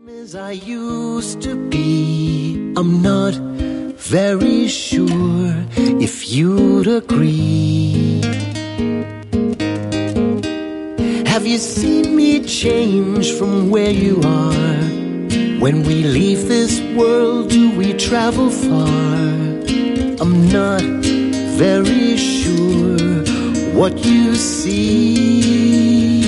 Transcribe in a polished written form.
As I used to be, I'm not very sure if you'd agree. Have you seen me change from where you are? When we leave this world, do we travel far? I'm not very sure what you see.